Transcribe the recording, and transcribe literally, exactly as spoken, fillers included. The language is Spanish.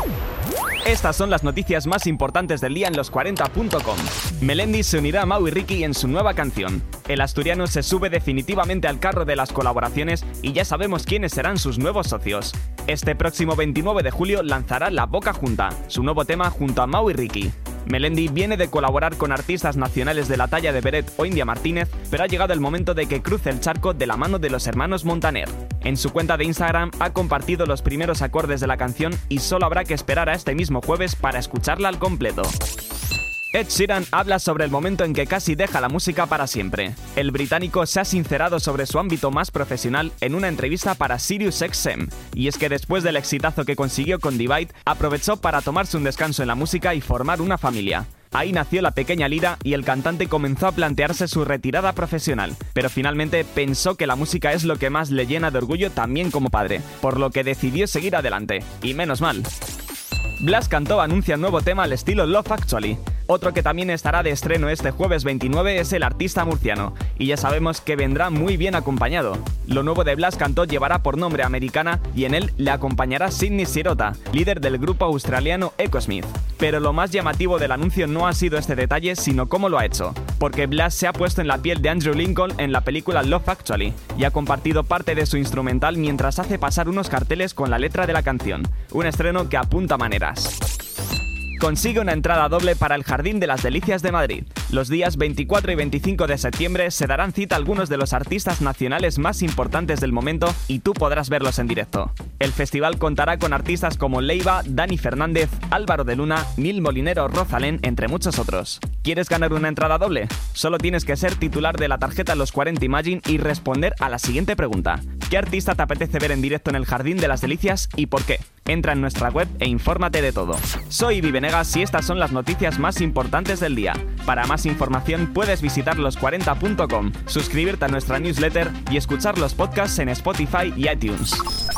Estas son las noticias más importantes del día en los cuarenta punto com. Melendi se unirá a Mau y Ricky en su nueva canción. El asturiano se sube definitivamente al carro de las colaboraciones y ya sabemos quiénes serán sus nuevos socios. Este próximo veintinueve de julio lanzará La Boca Junta, su nuevo tema junto a Mau y Ricky. Melendi viene de colaborar con artistas nacionales de la talla de Beret o India Martínez, pero ha llegado el momento de que cruce el charco de la mano de los hermanos Montaner. En su cuenta de Instagram ha compartido los primeros acordes de la canción y solo habrá que esperar a este mismo jueves para escucharla al completo. Ed Sheeran habla sobre el momento en que casi deja la música para siempre. El británico se ha sincerado sobre su ámbito más profesional en una entrevista para Sirius X M, y es que después del exitazo que consiguió con Divide, aprovechó para tomarse un descanso en la música y formar una familia. Ahí nació la pequeña Lira y el cantante comenzó a plantearse su retirada profesional, pero finalmente pensó que la música es lo que más le llena de orgullo también como padre, por lo que decidió seguir adelante, y menos mal. Blas Cantó anuncia nuevo tema al estilo Love Actually. Otro que también estará de estreno este jueves veintinueve es el artista murciano, y ya sabemos que vendrá muy bien acompañado. Lo nuevo de Blas Cantó llevará por nombre Americana y en él le acompañará Sydney Sirota, líder del grupo australiano Echosmith. Pero lo más llamativo del anuncio no ha sido este detalle, sino cómo lo ha hecho, porque Blas se ha puesto en la piel de Andrew Lincoln en la película Love Actually y ha compartido parte de su instrumental mientras hace pasar unos carteles con la letra de la canción, un estreno que apunta maneras. Consigue una entrada doble para el Jardín de las Delicias de Madrid. Los días veinticuatro y veinticinco de septiembre se darán cita algunos de los artistas nacionales más importantes del momento y tú podrás verlos en directo. El festival contará con artistas como Leiva, Dani Fernández, Álvaro de Luna, Nil Molinero, Rosalén, entre muchos otros. ¿Quieres ganar una entrada doble? Solo tienes que ser titular de la tarjeta Los cuarenta Imagine y responder a la siguiente pregunta. ¿Qué artista te apetece ver en directo en el Jardín de las Delicias y por qué? Entra en nuestra web e infórmate de todo. Soy Ibi Venegas y estas son las noticias más importantes del día. Para más información puedes visitar los cuarenta punto com, suscribirte a nuestra newsletter y escuchar los podcasts en Spotify y iTunes.